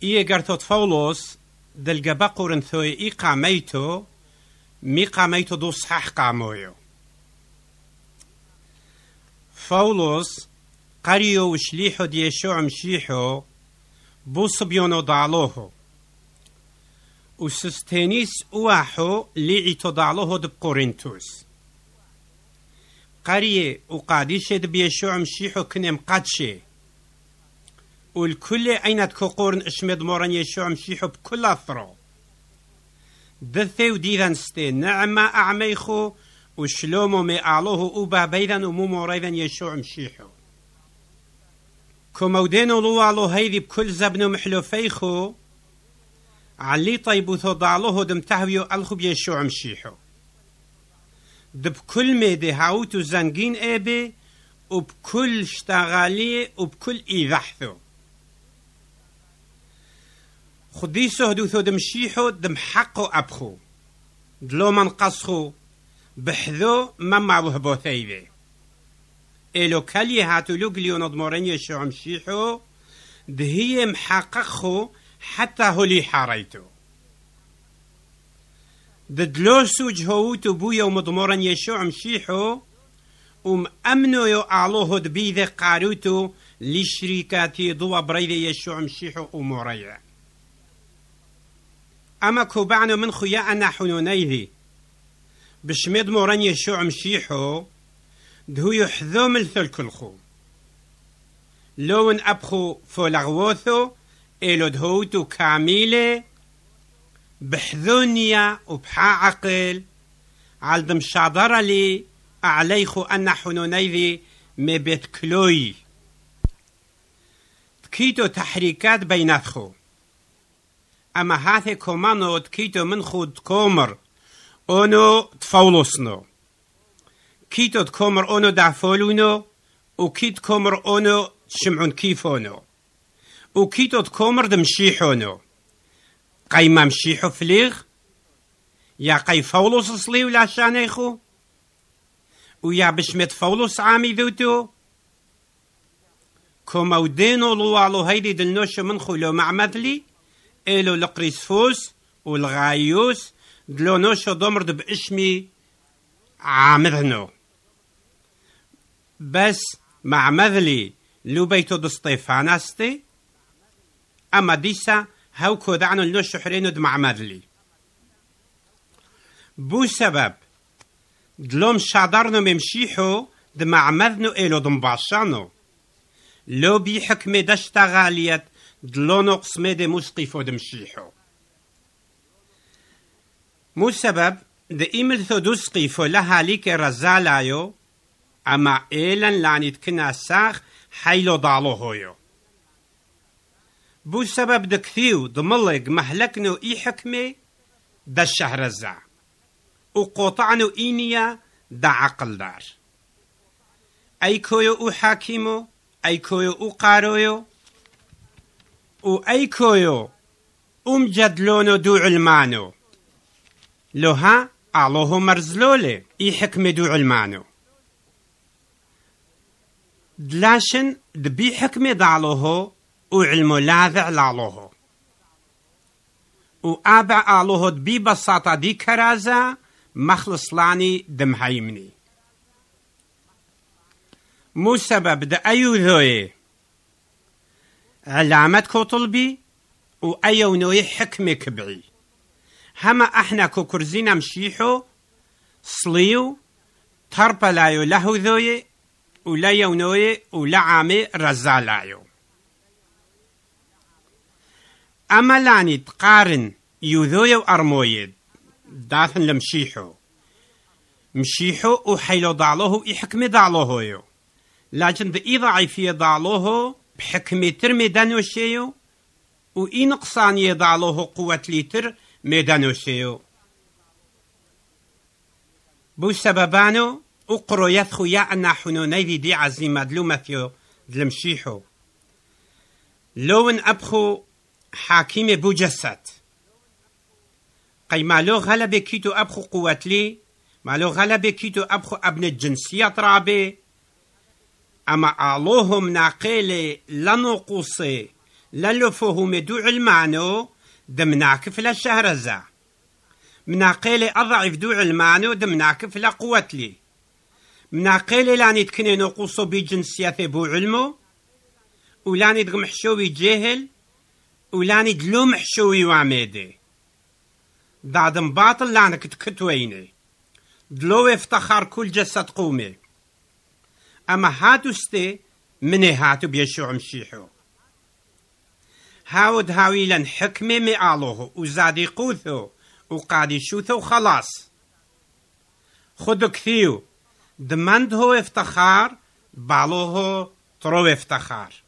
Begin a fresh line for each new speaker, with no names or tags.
قرتو فولوس دلقا بقورن ثوي قاميتو مي قاميتو دو صحاح قامويو فولوس قريو وشليحو ديشو مشيحو بو صبيونو ضعلوهو وسستينيس اواحو ليعيتو ضعلوهو دب قورنتوس قرية وقاديشة دبيشو مشيحو كنم قادشي والكل أين تكوقورن اشمد مورن يشوع مشيحو بكل أثرو دثي وديذان ستي نعمة أعميخو وشلومو ميقالوه أوبا بيذان ومومو ريذان يشوع مشيحو كومودينو لوالو هيذي بكل زبنو محلوفيخو علي طيبوثو ضعلوه دمتهويو ألخو بيشوع مشيحو بكل ميدي هاوتو زنجين ايبي وبكل اشتغالية وبكل ايذحثو خديسو هدوثو دمشيحو دمحقو ابخو دلو منقصخو بحذو مما وهبو ثيبي إلو كالي هاتو لوغليو نضمورين يشو مشيحو دهي محققخو حتى هولي حاريتو ددلوسو جهوتو بويا ومضمورن يشوع مشيحو أمنو يو أعلوه دبيذي قاروتو لشريكاتي ضوى بريذي يشوع مشيحو وموريا أما كوبعنو من خويا أنا حنونيذي بشميد مورن يشوع مشيحو دهو يحذو ملثل كلخو لون أبخو فولغوثو إلو دهوتو كاميلي بحذونيا وبحا عقل عالدم شادر لي أعليخو أن حنونيذي مبيت كلوي تكيتو تحريكات بيناتخو أما هاثي كومانو تكيتو من خود كومر أونو تفولوسنو كيتو تكومر أونو دعفولونو وكيت كومر أونو شمعون كيفونو وكيتو تكومر دمشيحونو قايمة مشيحو فليغ يا قاي فولوس صلي ولا شانيخو ويا بشمت فولوس عامي ذوتو كومودينو لوالو هيدي دلنوشو منخو لو معمدلي إلو لقريسفوس والغايوس دلونوشو دمرد بإشمي عامذنو بس معمدلي لو بيتو دستيفاناستي أما ديسا هاو كودعنو لنوشو حرينو دمعمدلي بو سبب دلوم شادرنو ممشيحو دمعمدنو إلو دمباشانو لو بيحكمي دشتغاليت دلونو قسمي دي مسقفو دمشيحو مو سبب دي إيملثو دسقفو لها ليك رزالايو أما إيلان لاني تكنا ساخ حيلو ضالو هويو بو سبب دكثيو دملق مهلكنو إي حكمي دا الشهر الزع وقوطعنو إينيا دا عقل دار أي كويو أو حاكيمو أي كويو أو قارويو وأي كويو جدلونو دو علمانو لوها أعلوه مرزلولي إي حكمي دو علمانو دلاشن دبي حكمي دعلوه وعلمو لاذع لعلوه وآبع آلوه دبي بساطة دي كرازة مخلص لاني دمهيمني مو سبب دا أيو ذوي علامات كو طلبي وأيو نوي حكمي كبعي هما احنا كو كرزينا مشيحو صليو تربا لايو له ذوي ولا يونوي ولا عامي رزالايو أما لاني تقارن يوذويا وأرمويد داثن لمشيحو مشيحو وحيلو ضعلوه يحكمي ضعلوه يو لكن دي ضعيفية ضعلوه بحكمي تر ميدانو شيو وإي نقصانية ضعلوه قوة ليتر ميدانو شيو بو سببانو اقرو يثخو يا أنا حنوني دي عزيمة دلومثيو دلمشيحو لون أبخو حاكيم بو جسد قي مالو غلبة كيتو أبخو قوتلي مالو غلبة كيتو أبخو ابن الجنسية رابي أما آلوهم ناقيلي لنقصي للو فهم دوع المعنو دمناكف للشهرزة مناقيلي أضعف دوع المعنو دمناكف لقوتلي مناقيلي لاني تكني نقوصو بجنسية بو علمو ولاني دغم حشوي جاهل ولاني دلوم حشوي وعميدي دادم باطل لانك تكتويني دلو افتخار كل جسد قومي اما هاتو استي مني هاتو بيشوع مشيحو هاود هاويلا حكمي مئالوه وزادي قوثو وقادي شوثو خلاص خدو كثيو دمند هو افتخار بالوه ترو افتخار